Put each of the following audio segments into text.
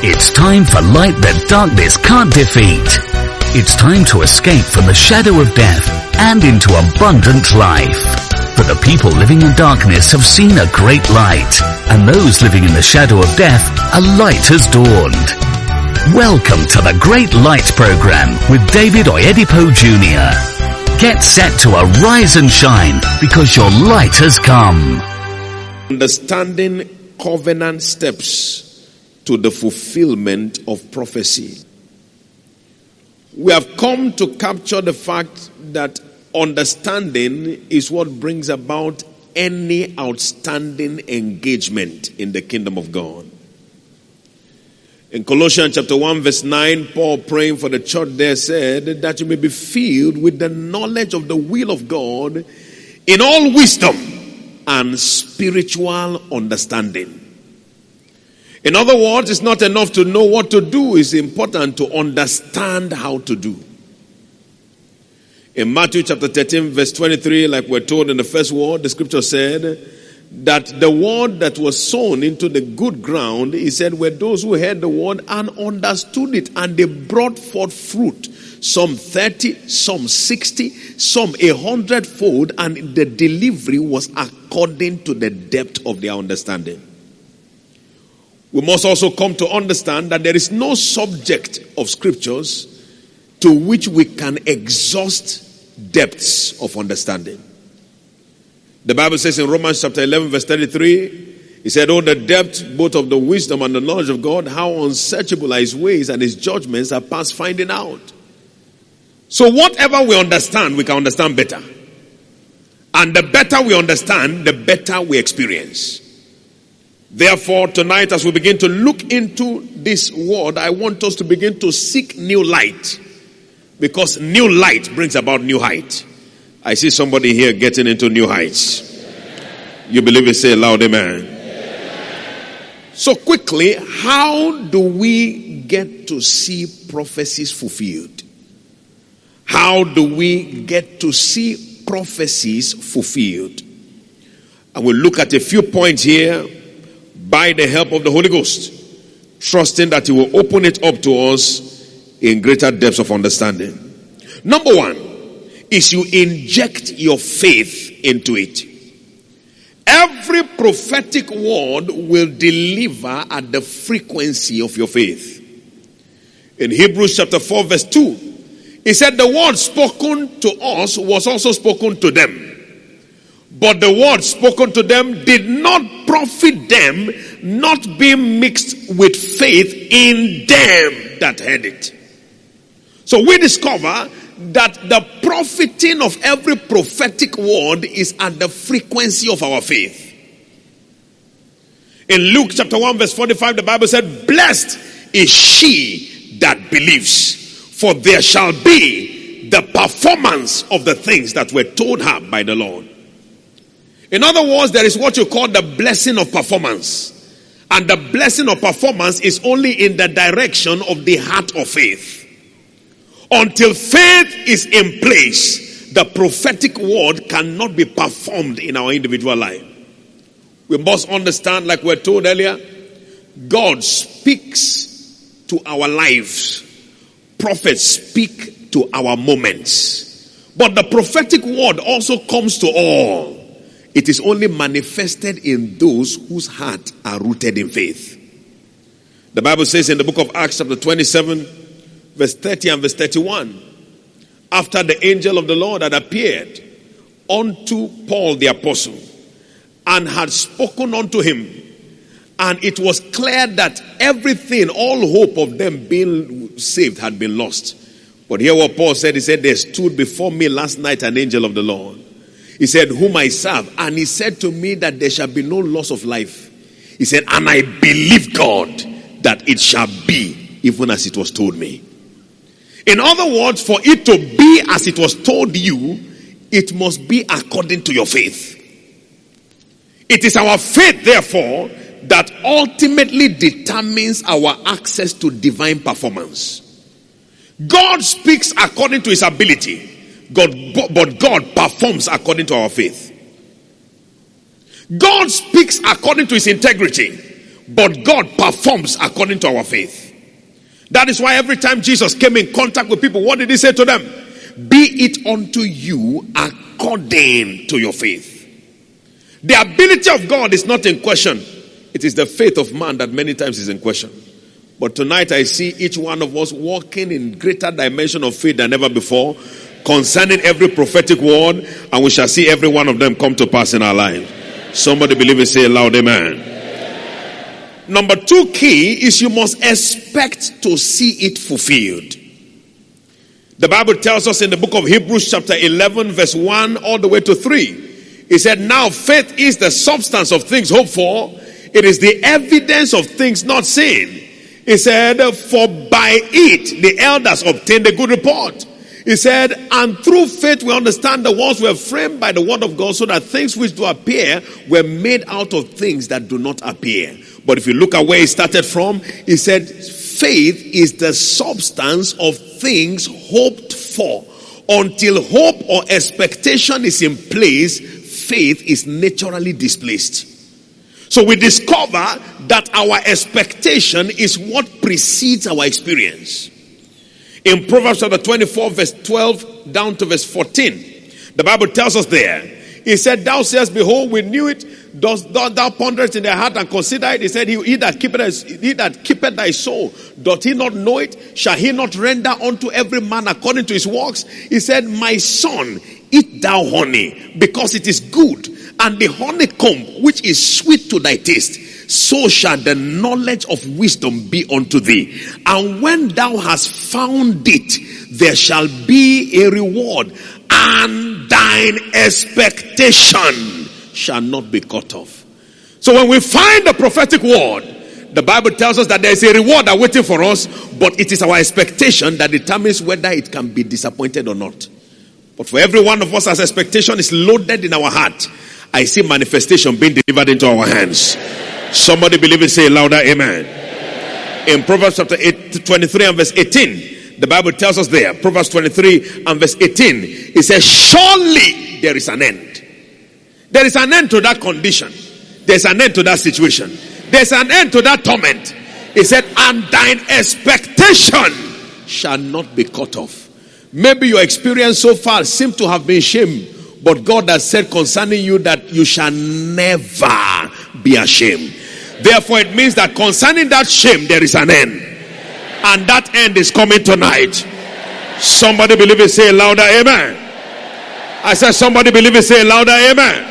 It's time for light that darkness can't defeat. It's time to escape from the shadow of death and into abundant life. For the people living in darkness have seen a great light, and those living in the shadow of death, a light has dawned. Welcome to the Great Light Program with David Oyedepo Jr. Get set to arise and shine because your light has come. Understanding covenant steps to the fulfillment of prophecy. We have come to capture the fact that understanding is what brings about any outstanding engagement in the kingdom of God. In Colossians chapter 1 verse 9, Paul, praying for the church there, said that you may be filled with the knowledge of the will of God in all wisdom and spiritual understanding. In other words, it's not enough to know what to do. It's important to understand how to do. In Matthew chapter 13 verse 23, like we're told in the first word, the scripture said that the word that was sown into the good ground, he said, were those who heard the word and understood it, and they brought forth fruit. Some 30, some 60, some 100-fold, and the delivery was according to the depth of their understanding. We must also come to understand that there is no subject of scriptures to which we can exhaust depths of understanding. The Bible says in Romans chapter 11 verse 33, he said, oh, the depth both of the wisdom and the knowledge of God, how unsearchable are his ways and his judgments are past finding out. So whatever we understand, we can understand better. And the better we understand, the better we experience. Therefore, tonight as we begin to look into this word, I want us to begin to seek new light. Because new light brings about new height. I see somebody here getting into new heights. You believe it? Say aloud, amen. So quickly, how do we get to see prophecies fulfilled? How do we get to see prophecies fulfilled? I will look at a few points here by the help of the Holy Ghost, trusting that he will open it up to us in greater depths of understanding. Number one is you inject your faith into it. Every prophetic word will deliver at the frequency of your faith. In Hebrews chapter 4 verse 2, he said the word spoken to us was also spoken to them. But the word spoken to them did not profit them, not being mixed with faith in them that heard it. So we discover that the profiting of every prophetic word is at the frequency of our faith. In Luke chapter 1 verse 45, the Bible said, blessed is she that believes, for there shall be the performance of the things that were told her by the Lord. In other words, there is what you call the blessing of performance. And the blessing of performance is only in the direction of the heart of faith. Until faith is in place, the prophetic word cannot be performed in our individual life. We must understand, like we're told earlier, God speaks to our lives. Prophets speak to our moments. But the prophetic word also comes to all. It is only manifested in those whose hearts are rooted in faith. The Bible says in the book of Acts chapter 27, verse 30 and verse 31, after the angel of the Lord had appeared unto Paul the apostle and had spoken unto him, and it was clear that everything, all hope of them being saved had been lost. But hear what Paul said. He said, there stood before me last night an angel of the Lord. He said, whom I serve. And he said to me that there shall be no loss of life. He said, and I believe God that it shall be even as it was told me. In other words, for it to be as it was told you, it must be according to your faith. It is our faith, therefore, that ultimately determines our access to divine performance. God speaks according to his ability. But God performs according to our faith. God speaks according to his integrity, but God performs according to our faith. That is why every time Jesus came in contact with people, what did he say to them? Be it unto you according to your faith. The ability of God is not in question. It is the faith of man that many times is in question. But tonight I see each one of us walking in greater dimension of faith than ever before concerning every prophetic word, and we shall see every one of them come to pass in our lives. Somebody believe it, say aloud, amen. Number 2 key is you must expect to see it fulfilled. The Bible tells us in the book of Hebrews chapter 11 verse 1 all the way to 3. It said, now faith is the substance of things hoped for. It is the evidence of things not seen. It said, for by it the elders obtained a good report. He said, and through faith we understand the worlds were framed by the word of God, so that things which do appear were made out of things that do not appear. But if you look at where he started from, he said, faith is the substance of things hoped for. Until hope or expectation is in place, faith is naturally displaced. So we discover that our expectation is what precedes our experience. In Proverbs chapter 24 verse 12 down to verse 14, the Bible tells us there, he said, thou sayest, behold, we knew it. Dost thou ponder it in thy heart and consider it? He said, he that keepeth thy soul, doth he not know it? Shall he not render unto every man according to his works? He said, my son, eat thou honey, because it is good, and the honeycomb which is sweet to thy taste. So shall the knowledge of wisdom be unto thee. And when thou hast found it, there shall be a reward, and thine expectation shall not be cut off. So when we find the prophetic word, the Bible tells us that there is a reward awaiting for us, but it is our expectation that determines whether it can be disappointed or not. But for every one of us, as expectation is loaded in our heart, I see manifestation being delivered into our hands. Somebody believe it, say louder, amen. In Proverbs chapter 23 and verse 18, the Bible tells us there, Proverbs 23 and verse 18, it says, surely there is an end. There is an end to that condition. There's an end to that situation. There's an end to that torment. He said, and thine expectation shall not be cut off. Maybe your experience so far seems to have been shame, but God has said concerning you that you shall never be ashamed. Therefore, it means that concerning that shame, there is an end. And that end is coming tonight. Somebody believe it, say louder, amen. I said, somebody believe it, say louder, amen.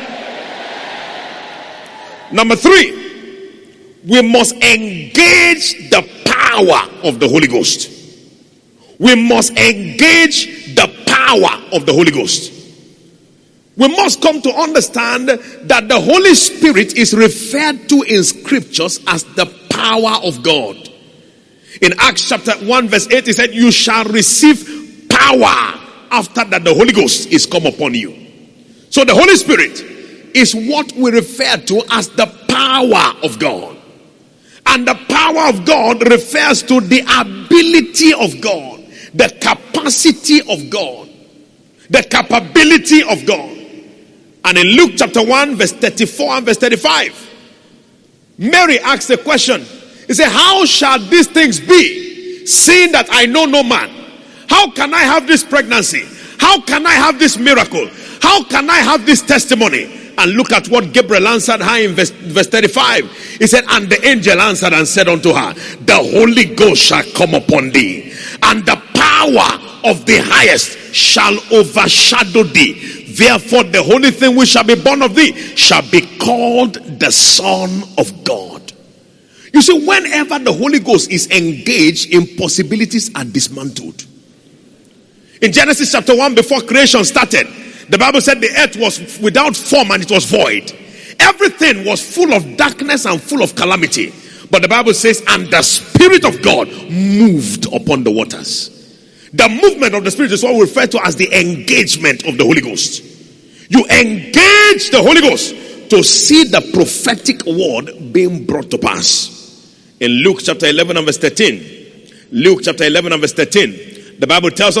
Number 3, we must engage the power of the Holy Ghost. We must engage the power of the Holy Ghost. We must come to understand that the Holy Spirit is referred to in scriptures as the power of God. In Acts chapter 1 verse 8, he said, you shall receive power after that the Holy Ghost is come upon you. So the Holy Spirit is what we refer to as the power of God. And the power of God refers to the ability of God, the capacity of God, the capability of God. And in Luke chapter 1 verse 34 and verse 35, Mary asked a question. He said, how shall these things be, seeing that I know no man? How can I have this pregnancy? How can I have this miracle? How can I have this testimony? And look at what Gabriel answered her in verse 35. He said, and the angel answered and said unto her, the Holy Ghost shall come upon thee, and the power of the highest shall overshadow thee. Therefore the holy thing which shall be born of thee shall be called the Son of God. You see, whenever the Holy Ghost is engaged, impossibilities are dismantled. In Genesis chapter 1, before creation started, the Bible said the earth was without form and it was void. Everything was full of darkness and full of calamity. But the Bible says, and the Spirit of God moved upon the waters. The movement of the Spirit is what we refer to as the engagement of the Holy Ghost. You engage the Holy Ghost to see the prophetic word being brought to pass. In Luke chapter 11 and verse 13, Luke chapter 11 and verse 13, the Bible tells us,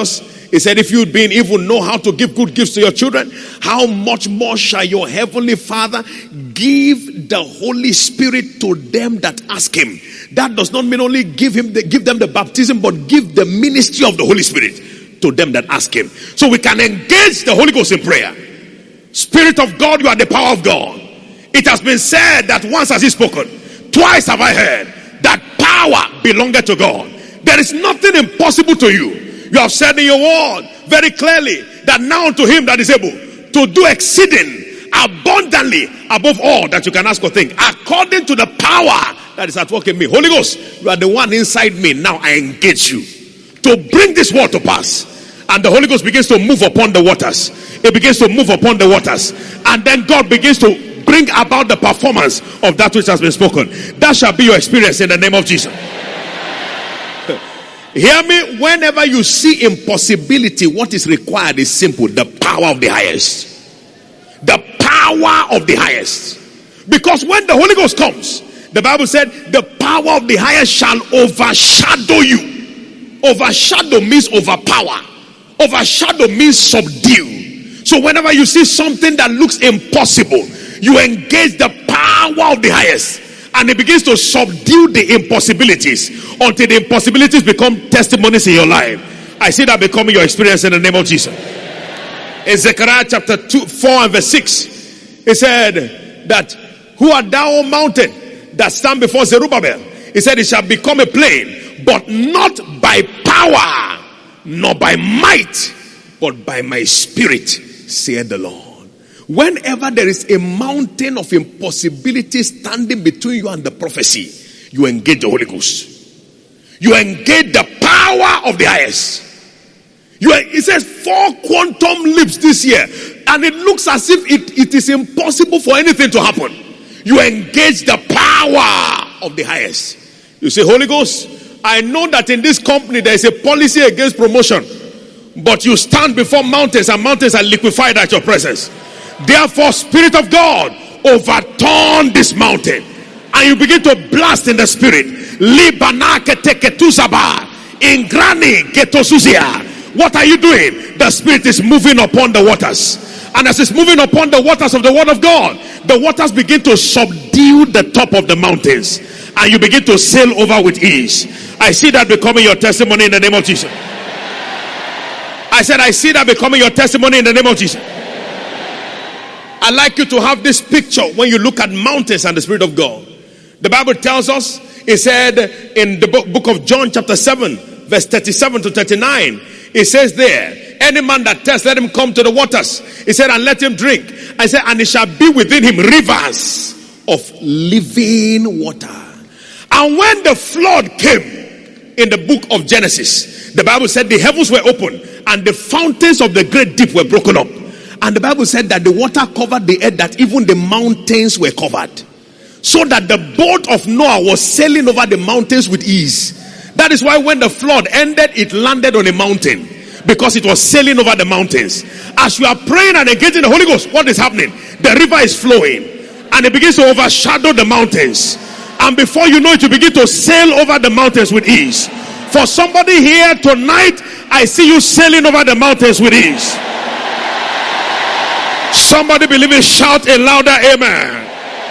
He said, if you being evil know how to give good gifts to your children, how much more shall your heavenly Father give the Holy Spirit to them that ask him? That does not mean only give them the baptism, but give the ministry of the Holy Spirit to them that ask him. So we can engage the Holy Ghost in prayer. Spirit of God, you are the power of God. It has been said that once has he spoken, twice have I heard that power belongeth to God. There is nothing impossible to you. You have said in your word very clearly that now to him that is able to do exceeding abundantly above all that you can ask or think, according to the power that is at work in me. Holy Ghost, you are the one inside me. Now I engage you to bring this word to pass. And the Holy Ghost begins to move upon the waters. It begins to move upon the waters. And then God begins to bring about the performance of that which has been spoken. That shall be your experience in the name of Jesus. Hear me, whenever you see impossibility, what is required is simple: the power of the highest. The power of the highest. Because when the Holy Ghost comes, the Bible said, the power of the highest shall overshadow you. Overshadow means overpower. Overshadow means subdue. So whenever you see something that looks impossible, you engage the power of the highest. And it begins to subdue the impossibilities until the impossibilities become testimonies in your life. I see that becoming your experience in the name of Jesus. In Zechariah chapter 4 and verse 6, it said that, who art thou, O mountain, that stand before Zerubbabel? He said, it shall become a plain, but not by power, nor by might, but by my spirit, saith the Lord. Whenever there is a mountain of impossibility standing between you and the prophecy, you engage the Holy Ghost. You engage the power of the highest. It says 4 quantum leaps this year, and it looks as if it is impossible for anything to happen. You engage the power of the highest. You say, Holy Ghost, I know that in this company there is a policy against promotion, but you stand before mountains, and mountains are liquefied at your presence. Therefore, Spirit of God, overturn this mountain. And you begin to blast in the spirit. What are you doing? The Spirit is moving upon the waters. And as it's moving upon the waters of the Word of God, the waters begin to subdue the top of the mountains. And you begin to sail over with ease. I see that becoming your testimony in the name of Jesus. I said, I see that becoming your testimony in the name of Jesus. I'd like you to have this picture when you look at mountains and the Spirit of God. The Bible tells us, it said in the book of John chapter 7, verse 37 to 39, it says there, any man that thirsts, let him come to the waters. He said, and let him drink. I said, and it shall be within him rivers of living water. And when the flood came in the book of Genesis, the Bible said the heavens were open and the fountains of the great deep were broken up. And the Bible said that the water covered the earth, that even the mountains were covered. So that the boat of Noah was sailing over the mountains with ease. That is why when the flood ended, it landed on a mountain. Because it was sailing over the mountains. As you are praying and engaging the Holy Ghost, what is happening? The river is flowing. And it begins to overshadow the mountains. And before you know it, you begin to sail over the mountains with ease. For somebody here tonight, I see you sailing over the mountains with ease. Somebody believe it, shout a louder amen.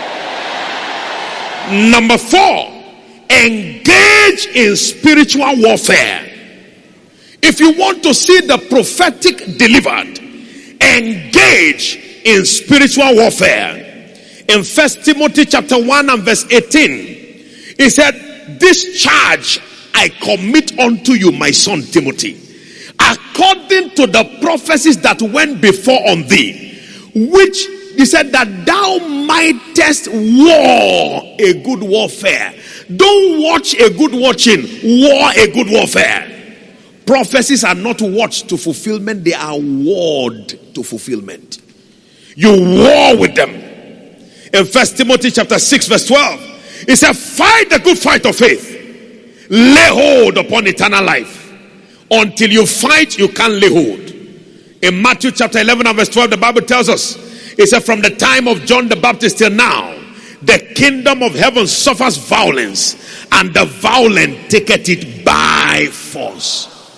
Number 4, engage in spiritual warfare. If you want to see the prophetic delivered, engage in spiritual warfare. In 1 Timothy chapter 1 and verse 18, he said, this charge I commit unto you, my son Timothy, according to the prophecies that went before on thee, which he said that thou mightest war a good warfare. Don't watch a good watching, war a good warfare. Prophecies are not watched to fulfillment, they are warred to fulfillment. You war with them. In 1 Timothy chapter 6 verse 12, it said, fight the good fight of faith. Lay hold upon eternal life. Until you fight, you can't lay hold. In Matthew chapter 11 and verse 12, the Bible tells us, it said, from the time of John the Baptist till now, the kingdom of heaven suffers violence, and the violent taketh it by force.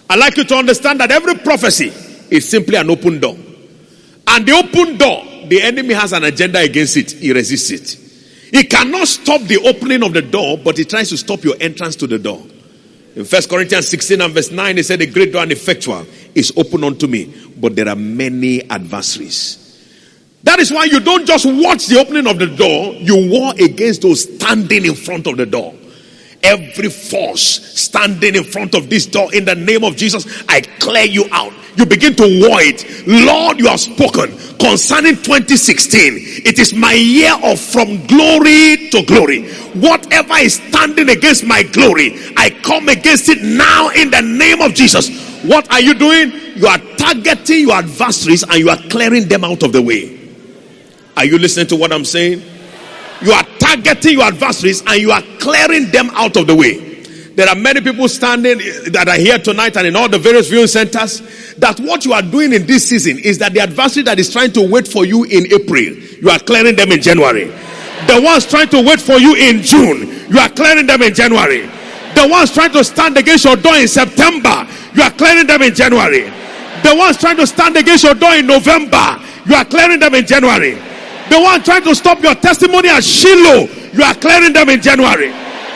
I'd like you to understand that every prophecy is simply an open door. And the open door, the enemy has an agenda against it. He resists it. He cannot stop the opening of the door, but he tries to stop your entrance to the door. In 1 Corinthians 16 and verse 9, he said, the great door and effectual is open unto me, but there are many adversaries. That is why you don't just watch the opening of the door, you war against those standing in front of the door. Every force standing in front of this door, in the name of Jesus, I clear you out. You begin to war it. Lord, you have spoken concerning 2016. It is my year of from glory to glory. Whatever is standing against my glory, I come against it now in the name of Jesus. What are you doing? You are targeting your adversaries and you are clearing them out of the way. Are you listening to what I'm saying? You are targeting your adversaries and you are clearing them out of the way. There are many people standing that are here tonight and in all the various viewing centers, that what you are doing in this season is that the adversary that is trying to wait for you in April, you are clearing them in January. The ones trying to wait for you in June, you are clearing them in January. The ones trying to stand against your door in September, you are clearing them in January. The ones trying to stand against your door in November, you are clearing them in January. The one trying to stop your testimony at Shiloh, you are clearing them in January.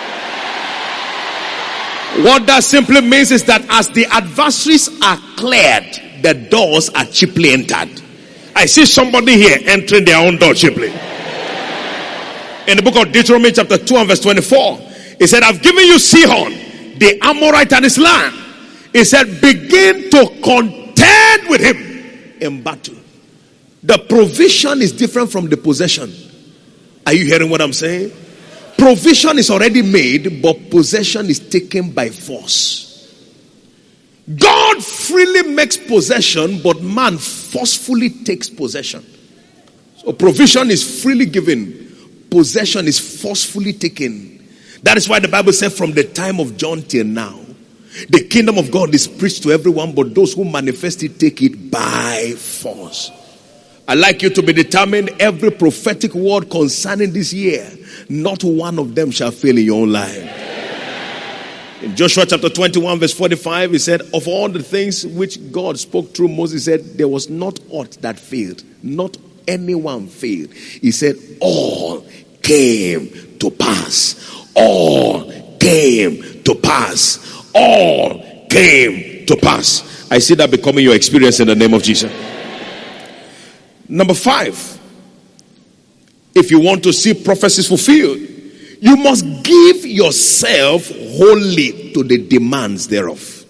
What that simply means is that as the adversaries are cleared, the doors are cheaply entered. I see somebody here entering their own door cheaply. In the book of Deuteronomy chapter 2 and verse 24, he said, I've given you Sihon, the Amorite and his land. He said, begin to contend with him in battle. The provision is different from the possession. Are you hearing what I'm saying? Provision is already made, but possession is taken by force. God freely makes possession, but man forcefully takes possession. So provision is freely given, possession is forcefully taken. That is why the Bible said from the time of John till now, the kingdom of God is preached to everyone, but those who manifest it take it by force. I'd like you to be determined, every prophetic word concerning this year, not one of them shall fail in your own life. In Joshua chapter 21 verse 45, he said, of all the things which God spoke through Moses, he said, there was not aught that failed. Not anyone failed. He said, all came to pass. All came to pass. All came to pass. I see that becoming your experience in the name of Jesus. Number 5, if you want to see prophecies fulfilled, you must give yourself wholly to the demands thereof.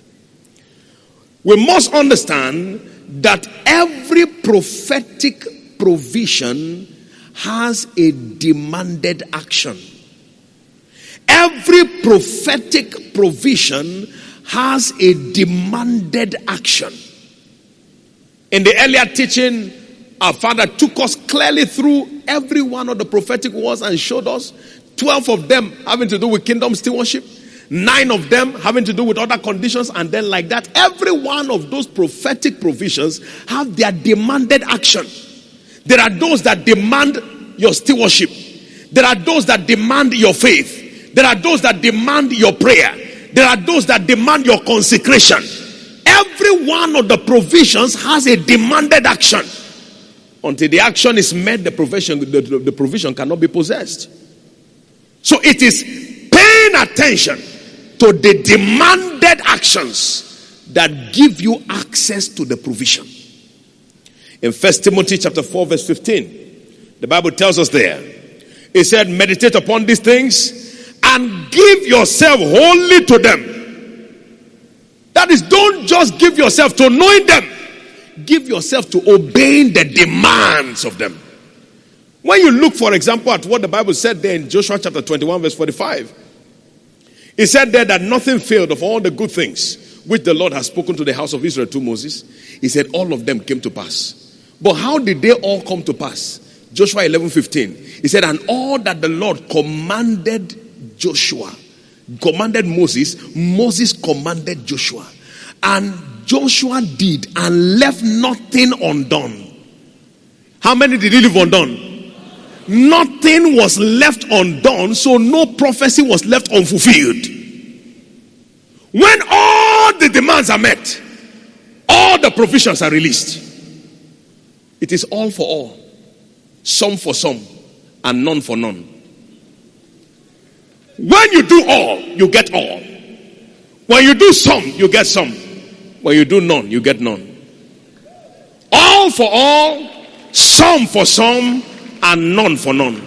We must understand that every prophetic provision has a demanded action. Every prophetic provision has a demanded action. In the earlier teaching, our Father took us clearly through every one of the prophetic words and showed us 12 of them having to do with kingdom stewardship, 9 of them having to do with other conditions, and then like that, every one of those prophetic provisions have their demanded action. There are those that demand your stewardship. There are those that demand your faith. There are those that demand your prayer. There are those that demand your consecration. Every one of the provisions has a demanded action. Until the action is met, the provision cannot be possessed. So it is paying attention to the demanded actions that give you access to the provision. In 1 Timothy chapter 4 verse 15, the Bible tells us there, it said, meditate upon these things and give yourself wholly to them. That is, don't just give yourself to knowing them. Give yourself to obeying the demands of them. When you look, for example, at what the Bible said there in Joshua chapter 21 verse 45, it said there that nothing failed of all the good things which the Lord has spoken to the house of Israel through Moses. He said all of them came to pass. But how did they all come to pass? Joshua 11:15. He said, and all that the Lord commanded Moses, Moses commanded Joshua. And Joshua did and left nothing undone. How many did he leave undone? Nothing was left undone, so no prophecy was left unfulfilled. When all the demands are met, all the provisions are released. It is all for all, some for some, and none for none. When you do all, you get all. When you do some, you get some. When you do none, you get none. All for all, some for some, and none for none.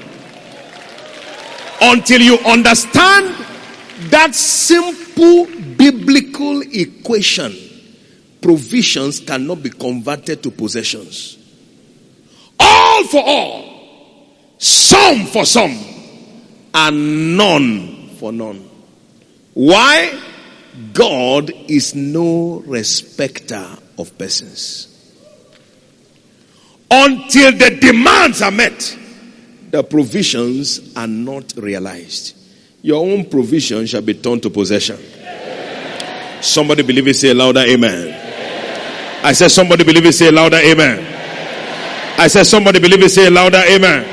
Until you understand that simple biblical equation, provisions cannot be converted to possessions. All for all, some for some, and none for none. Why? God is no respecter of persons. Until the demands are met, the provisions are not realized. Your own provision shall be turned to possession. Somebody believe it, say louder, amen. I said somebody believe it, say louder, amen. I said somebody believe it, say louder, amen.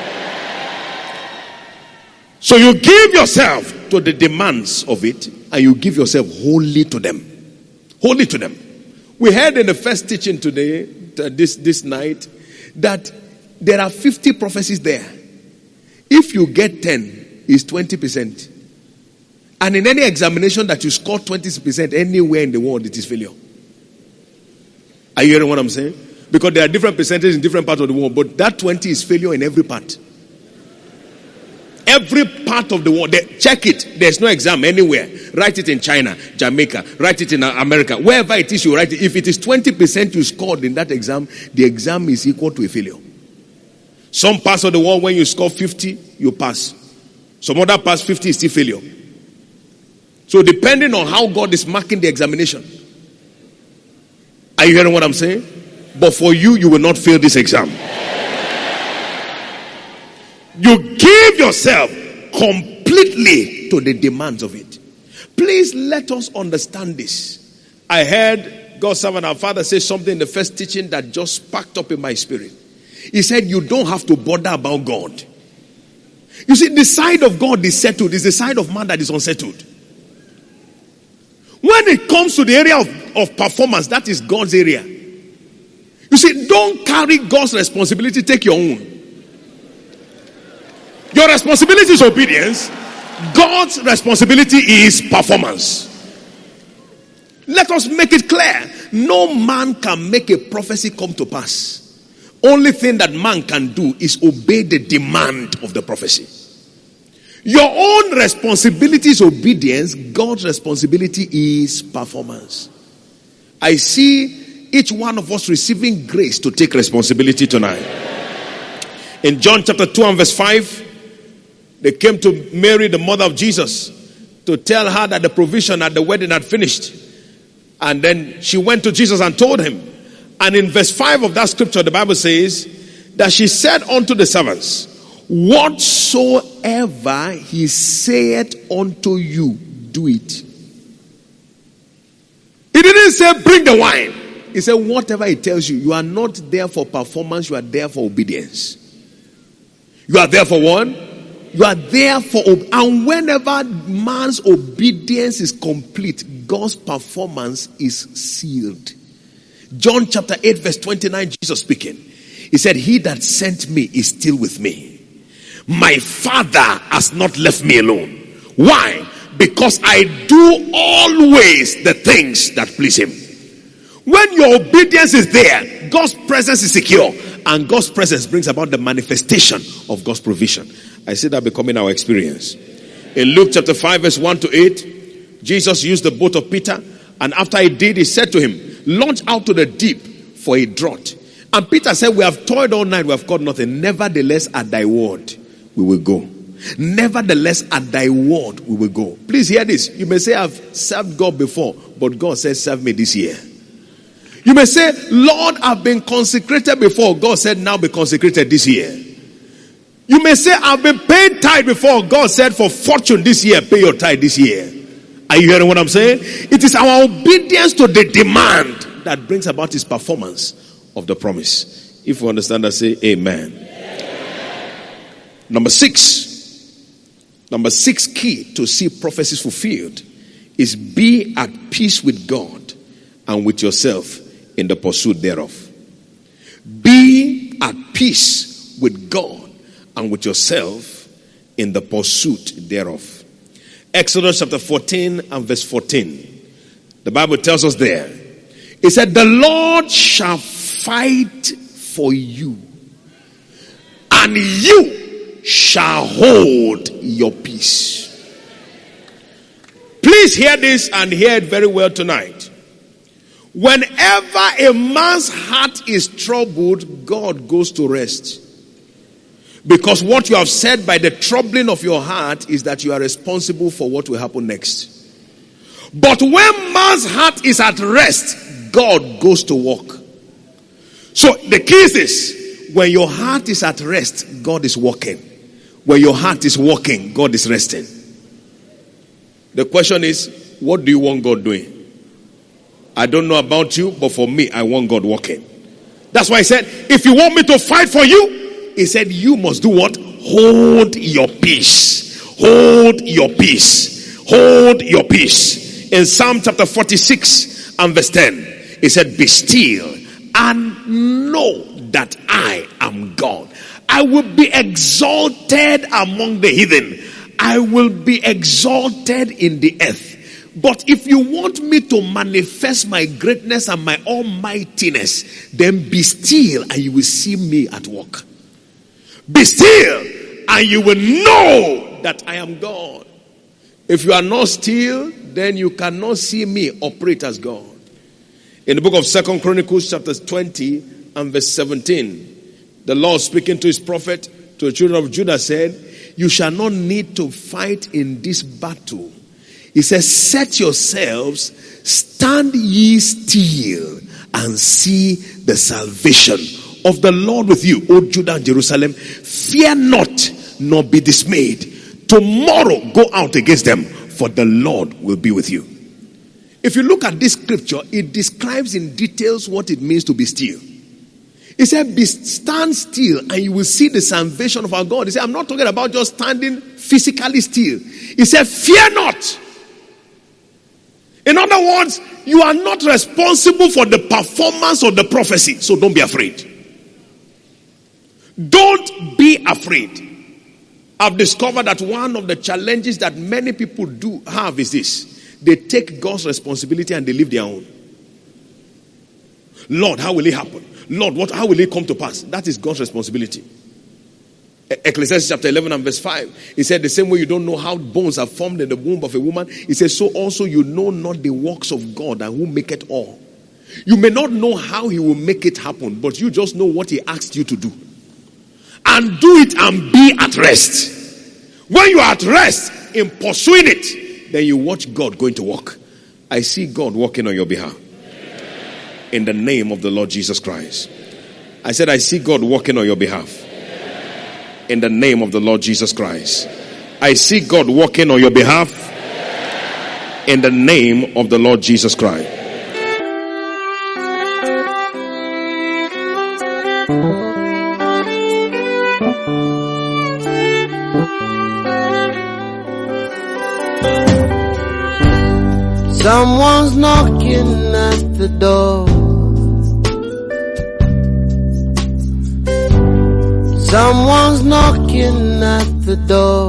So you give yourself to the demands of it, and you give yourself wholly to them. Wholly to them. We heard in the first teaching today, this night, that there are 50 prophecies there. If you get 10, it's 20%. And in any examination that you score 20% anywhere in the world, it is failure. Are you hearing what I'm saying? Because there are different percentages in different parts of the world, but that 20 is failure in every part. Every part of the world. Check it. There's no exam anywhere. Write it in China, Jamaica. Write it in America. Wherever it is, you write it. If it is 20% you scored in that exam, the exam is equal to a failure. Some parts of the world, when you score 50, you pass. Some other parts, 50 is still failure. So depending on how God is marking the examination. Are you hearing what I'm saying? But for you, you will not fail this exam. You give yourself completely to the demands of it. Please let us understand this. I heard God's servant, our father, say something in the first teaching that just sparked up in my spirit. He said, you don't have to bother about God. You see, the side of God is settled. It's the side of man that is unsettled. When it comes to the area of performance, that is God's area. You see, don't carry God's responsibility, take your own. Your responsibility is obedience. God's responsibility is performance. Let us make it clear. No man can make a prophecy come to pass. Only thing that man can do is obey the demand of the prophecy. Your own responsibility is obedience. God's responsibility is performance. I see each one of us receiving grace to take responsibility tonight. In John chapter 2 and verse 5, they came to Mary, the mother of Jesus, to tell her that the provision at the wedding had finished. And then she went to Jesus and told him. And in verse 5 of that scripture, the Bible says that she said unto the servants, whatsoever he saith unto you, do it. He didn't say bring the wine. He said whatever he tells you. You are not there for performance, you are there for obedience. You are there for what? You are there for, and whenever man's obedience is complete, God's performance is sealed. John chapter 8 verse 29, Jesus speaking. He said, he that sent me is still with me. My Father has not left me alone. Why? Because I do always the things that please him. When your obedience is there, God's presence is secure. And God's presence brings about the manifestation of God's provision. I see that becoming our experience. In Luke chapter 5 verse 1 to 8, Jesus used the boat of Peter. And after he did, he said to him, launch out to the deep for a draught. And Peter said, we have toiled all night, we have caught nothing. Nevertheless, at thy word, we will go. Nevertheless, at thy word, we will go. Please hear this. You may say, I've served God before, but God said, serve me this year. You may say, Lord, I've been consecrated before. God said, now be consecrated this year. You may say, I've been paid tithe before. God said, for fortune this year, pay your tithe this year. Are you hearing what I'm saying? It is our obedience to the demand that brings about his performance of the promise. If you understand that, say amen. Number six key to see prophecies fulfilled is be at peace with God and with yourself in the pursuit thereof. Be at peace with God and with yourself in the pursuit thereof. Exodus chapter 14 and verse 14. The Bible tells us there. It said, the Lord shall fight for you, and you shall hold your peace. Please hear this and hear it very well tonight. Whenever a man's heart is troubled, God goes to rest. Because what you have said by the troubling of your heart is that you are responsible for what will happen next. But when man's heart is at rest, God goes to work. So the key is this: when your heart is at rest, God is working. When your heart is working, God is resting. The question is, what do you want God doing? I don't know about you, but for me, I want God working. That's why he said, if you want me to fight for you, he said, you must do what? Hold your peace. Hold your peace. Hold your peace. In Psalm chapter 46 and verse 10, he said, be still and know that I am God. I will be exalted among the heathen. I will be exalted in the earth. But if you want me to manifest my greatness and my almightiness, then be still and you will see me at work. Be still and you will know that I am God. If you are not still, then you cannot see me operate as God. In the book of 2 Chronicles chapter 20 and verse 17, the Lord speaking to his prophet, to the children of Judah, said, you shall not need to fight in this battle. He says, set yourselves, stand ye still, and see the salvation of the Lord with you, O Judah and Jerusalem. Fear not, nor be dismayed. Tomorrow go out against them, for the Lord will be with you. If you look at this scripture, it describes in details what it means to be still. He said, stand still and you will see the salvation of our God. He said, I'm not talking about just standing physically still. He said, fear not. In other words, you are not responsible for the performance of the prophecy, so don't be afraid. Don't be afraid. I've discovered that one of the challenges that many people do have is this. They take God's responsibility and they leave their own. Lord, how will it happen? Lord, how will it come to pass? That is God's responsibility. Ecclesiastes chapter 11 and verse 5. He said, the same way you don't know how bones are formed in the womb of a woman, he says, so also you know not the works of God and who make it all. You may not know how he will make it happen, but you just know what he asked you to do. And do it and be at rest. When you are at rest in pursuing it, then you watch God going to work. I see God working on your behalf. In the name of the Lord Jesus Christ. I said, I see God working on your behalf. In the name of the Lord Jesus Christ. I see God working on your behalf. In the name of the Lord Jesus Christ. Someone's knocking at the door. Someone's knocking at the door.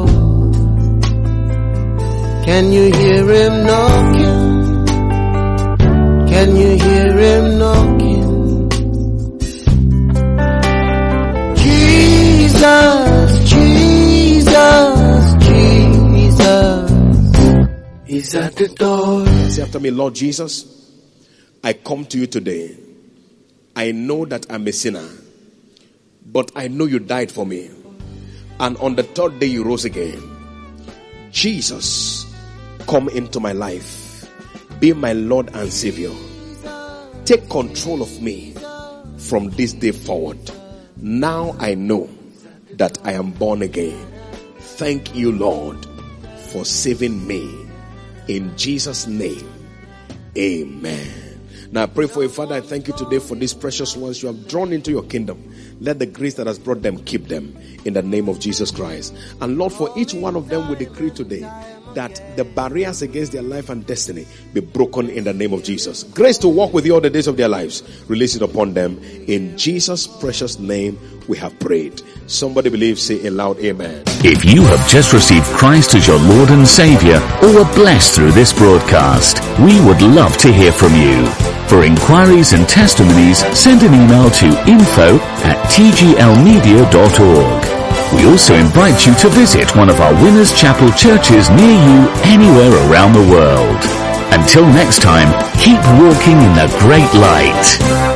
Can you hear him knocking? Can you hear him knocking? Jesus, Jesus, Jesus. He's at the door. Say after me, Lord Jesus, I come to you today. I know that I'm a sinner, but I know you died for me. And on the third day you rose again. Jesus, come into my life. Be my Lord and Savior. Take control of me from this day forward. Now I know that I am born again. Thank you, Lord, for saving me. In Jesus' name, amen. Now I pray for you, Father. I thank you today for these precious ones you have drawn into your kingdom. Let the grace that has brought them keep them in the name of Jesus Christ. And Lord, for each one of them we decree today, that the barriers against their life and destiny be broken in the name of Jesus. Grace to walk with you all the days of their lives. Release it upon them. In Jesus' precious name we have prayed. Somebody believe, say a loud amen. If you have just received Christ as your Lord and Savior, or were blessed through this broadcast, we would love to hear from you. For inquiries and testimonies, send an email to info@tglmedia.org. We also invite you to visit one of our Winners Chapel churches near you anywhere around the world. Until next time, keep walking in the great light.